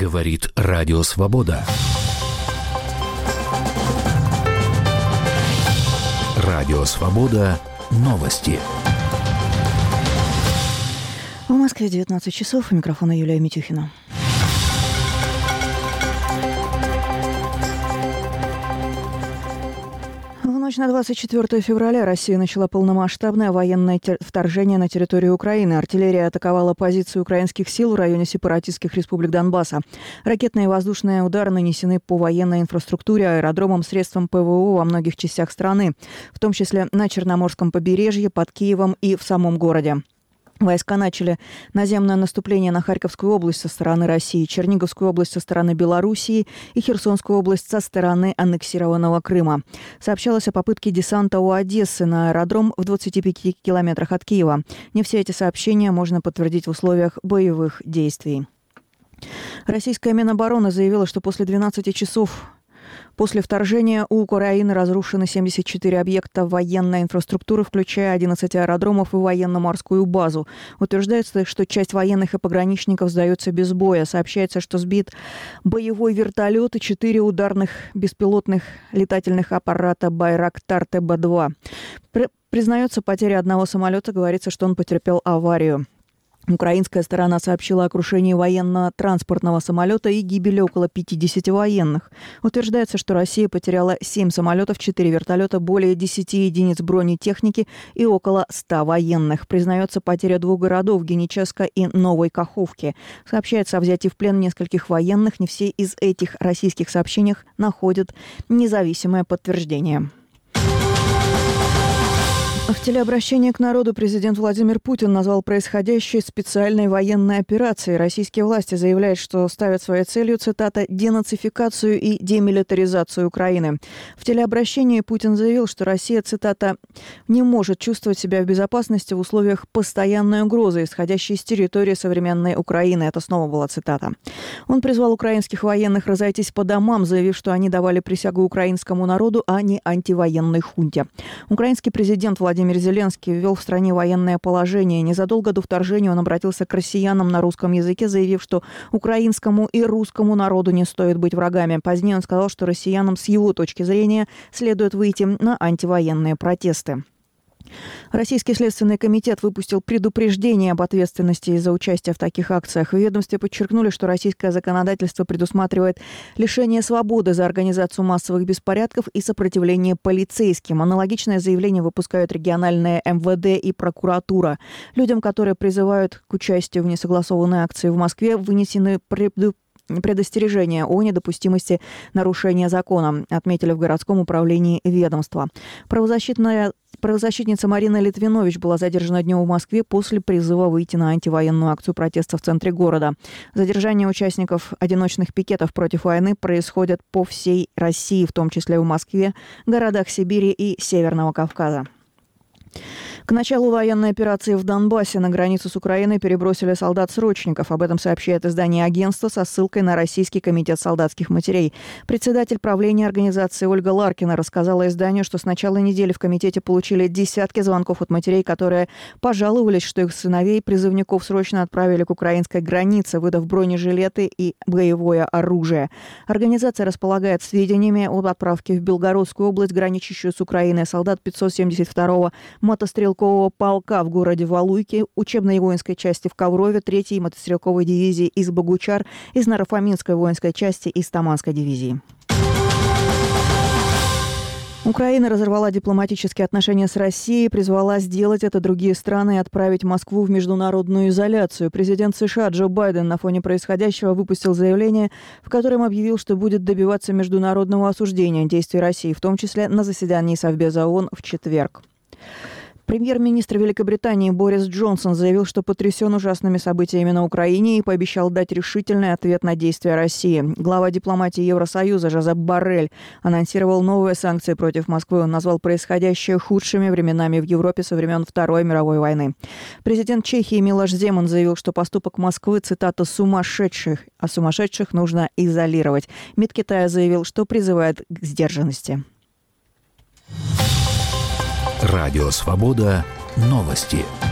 Говорит Радио Свобода. Радио Свобода. Новости. В Москве 19 часов. У микрофона Юлия Митюхина. В ночь на 24 февраля Россия начала полномасштабное военное вторжение на территорию Украины. Артиллерия атаковала позиции украинских сил в районе сепаратистских республик Донбасса. Ракетные и воздушные удары нанесены по военной инфраструктуре, аэродромам, средствам ПВО во многих частях страны, в том числе на Черноморском побережье, под Киевом и в самом городе. Войска начали наземное наступление на Харьковскую область со стороны России, Черниговскую область со стороны Белоруссии и Херсонскую область со стороны аннексированного Крыма. Сообщалось о попытке десанта у Одессы на аэродром в 25 километрах от Киева. Не все эти сообщения можно подтвердить в условиях боевых действий. Российская Минобороны заявила, что после 12 часов после вторжения у Украины разрушены 74 объекта военной инфраструктуры, включая 11 аэродромов и военно-морскую базу. Утверждается, что часть военных и пограничников сдается без боя. Сообщается, что сбит боевой вертолет и 4 ударных беспилотных летательных аппарата «Байрактар ТБ-2». Признается потеря одного самолета, говорится, что он потерпел аварию. Украинская сторона сообщила о крушении военно-транспортного самолета и гибели около 50 военных. Утверждается, что Россия потеряла 7 самолетов, 4 вертолета, более 10 единиц бронетехники и около 100 военных. Признается потеря 2 городов – Геническа и Новой Каховки. Сообщается о взятии в плен нескольких военных. Не все из этих российских сообщений находят независимое подтверждение. В телеобращении к народу президент Владимир Путин назвал происходящее специальной военной операцией. Российские власти заявляют, что ставят своей целью, цитата, «денацификацию и демилитаризацию Украины». В телеобращении Путин заявил, что Россия, цитата, «не может чувствовать себя в безопасности в условиях постоянной угрозы, исходящей из территории современной Украины». Это снова была цитата. Он призвал украинских военных разойтись по домам, заявив, что они давали присягу украинскому народу, а не антивоенной хунте. Украинский президент Владимир Зеленский ввел в стране военное положение. Незадолго до вторжения он обратился к россиянам на русском языке, заявив, что украинскому и русскому народу не стоит быть врагами. Позднее он сказал, что россиянам с его точки зрения следует выйти на антивоенные протесты. Российский следственный комитет выпустил предупреждение об ответственности за участие в таких акциях. В ведомстве подчеркнули, что российское законодательство предусматривает лишение свободы за организацию массовых беспорядков и сопротивление полицейским. Аналогичное заявление выпускают региональные МВД и прокуратура. Людям, которые призывают к участию в несогласованной акции в Москве, вынесены предостережение о недопустимости нарушения закона, отметили в городском управлении ведомства. Правозащитница Марина Литвинович была задержана днем в Москве после призыва выйти на антивоенную акцию протеста в центре города. Задержание участников одиночных пикетов против войны происходят по всей России, в том числе в Москве, городах Сибири и Северного Кавказа. К началу военной операции в Донбассе на границу с Украиной перебросили солдат-срочников. Об этом сообщает издание агентства со ссылкой на Российский комитет солдатских матерей. Председатель правления организации Ольга Ларкина рассказала изданию, что с начала недели в комитете получили десятки звонков от матерей, которые пожаловались, что их сыновей-призывников срочно отправили к украинской границе, выдав бронежилеты и боевое оружие. Организация располагает сведениями об отправке в Белгородскую область, граничащую с Украиной, солдат 572-го мотострелкового полка в городе Валуйки, учебной воинской части в Коврове, 3-й мотострелковой дивизии из Богучар, из Нарофаминской воинской части из Таманской дивизии. Украина разорвала дипломатические отношения с Россией, призвала сделать это другие страны и отправить Москву в международную изоляцию. Президент США Джо Байден на фоне происходящего выпустил заявление, в котором объявил, что будет добиваться международного осуждения действий России, в том числе на заседании Совбеза ООН в четверг. Премьер-министр Великобритании Борис Джонсон заявил, что потрясен ужасными событиями на Украине и пообещал дать решительный ответ на действия России. Глава дипломатии Евросоюза Жозеп Боррель анонсировал новые санкции против Москвы. Он назвал происходящее худшими временами в Европе со времен Второй мировой войны. Президент Чехии Милош Земан заявил, что поступок Москвы, цитата, «сумасшедших», а сумасшедших нужно изолировать. МИД Китая заявил, что призывает к сдержанности. Радио Свобода. Новости.